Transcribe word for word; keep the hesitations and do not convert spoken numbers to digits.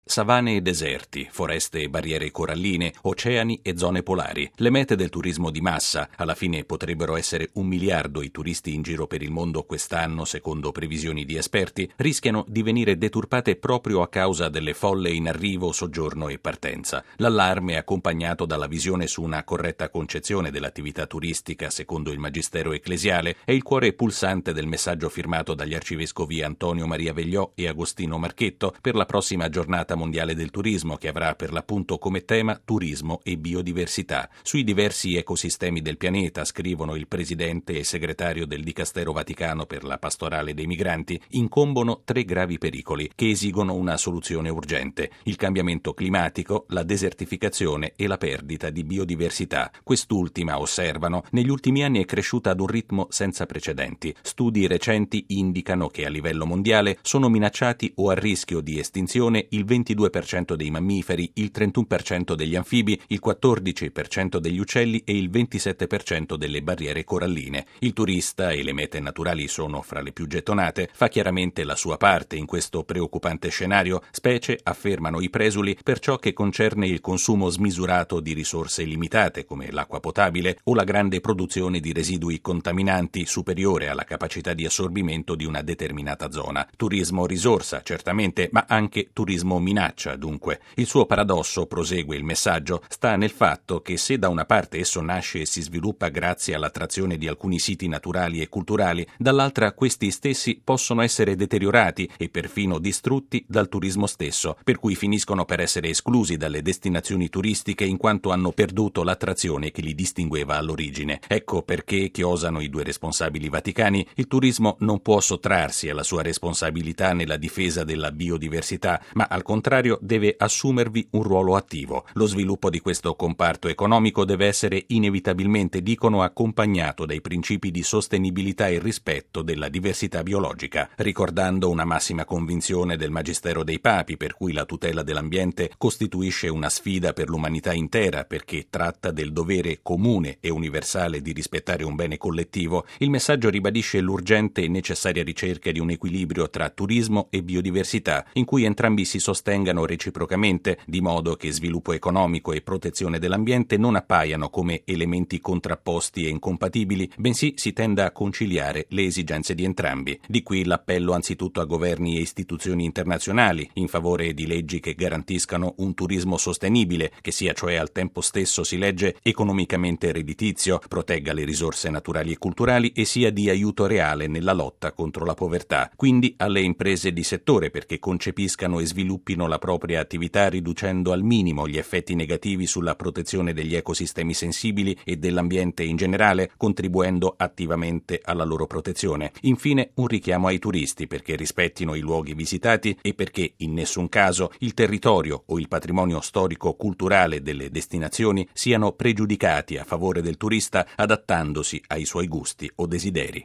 Savane e deserti, foreste e barriere coralline, oceani e zone polari. Le mete del turismo di massa, alla fine potrebbero essere un miliardo i turisti in giro per il mondo quest'anno, secondo previsioni di esperti, rischiano di venire deturpate proprio a causa delle folle in arrivo, soggiorno e partenza. L'allarme è accompagnato dalla visione su una corretta concezione dell'attività turistica, secondo il magistero ecclesiale, è il cuore pulsante del messaggio firmato dagli arcivescovi Antonio Maria Vegliò e Agostino Marchetto per la prossima giornata mondiale del turismo, che avrà per l'appunto come tema turismo e biodiversità. Sui diversi ecosistemi del pianeta, scrivono il presidente e segretario del Dicastero Vaticano per la pastorale dei migranti, incombono tre gravi pericoli che esigono una soluzione urgente: il cambiamento climatico, la desertificazione e la perdita di biodiversità. Quest'ultima, osservano, negli ultimi anni è cresciuta ad un ritmo senza precedenti. Studi recenti indicano che a livello mondiale sono minacciati o a rischio di estinzione il ventidue per cento dei mammiferi, il trentuno per cento degli anfibi, il quattordici per cento degli uccelli e il ventisette per cento delle barriere coralline. Il turista, e le mete naturali sono fra le più gettonate, fa chiaramente la sua parte in questo preoccupante scenario, specie, affermano i presuli, per ciò che concerne il consumo smisurato di risorse limitate come l'acqua potabile o la grande produzione di residui contaminanti superiore alla capacità di assorbimento di una determinata zona. Turismo risorsa, certamente, ma anche turismo minaccia, dunque. Il suo paradosso, prosegue il messaggio, sta nel fatto che se da una parte esso nasce e si sviluppa grazie all'attrazione di alcuni siti naturali e culturali, dall'altra questi stessi possono essere deteriorati e perfino distrutti dal turismo stesso, per cui finiscono per essere esclusi dalle destinazioni turistiche in quanto hanno perduto l'attrazione che li distingueva all'origine. Ecco perché, chiosano i due responsabili vaticani, il turismo non può sottrarsi alla sua responsabilità nella difesa della biodiversità, ma al contrario deve assumervi un ruolo attivo. Lo sviluppo di questo comparto economico deve essere inevitabilmente, dicono, accompagnato dai principi di sostenibilità e rispetto della diversità biologica, ricordando una massima convinzione del Magistero dei Papi, per cui la tutela dell'ambiente costituisce una sfida per l'umanità intera, perché tratta del dovere comune e universale di rispettare un bene collettivo. Il messaggio ribadisce l'urgente e necessaria ricerca di un equilibrio tra turismo e biodiversità, in cui entrambi si sostengano reciprocamente, di modo che sviluppo economico e protezione dell'ambiente non appaiano come elementi contrapposti e incompatibili, bensì si tenda a conciliare le esigenze di entrambi. Di qui l'appello anzitutto a governi e istituzioni internazionali in favore di leggi che garantiscano un turismo sostenibile, che sia cioè al tempo stesso, si legge, economicamente redditizio, protegga le risorse naturali e culturali e sia di aiuto reale nella lotta contro la povertà. Quindi alle imprese di settore, perché concepiscano e sviluppino la propria attività riducendo al minimo gli effetti negativi sulla protezione degli ecosistemi sensibili e dell'ambiente in generale, contribuendo attivamente alla loro protezione. Infine un richiamo ai turisti perché rispettino i luoghi visitati e perché in nessun caso il territorio o il patrimonio storico-culturale delle destinazioni siano pregiudicati a favore del turista adattandosi ai suoi gusti o desideri.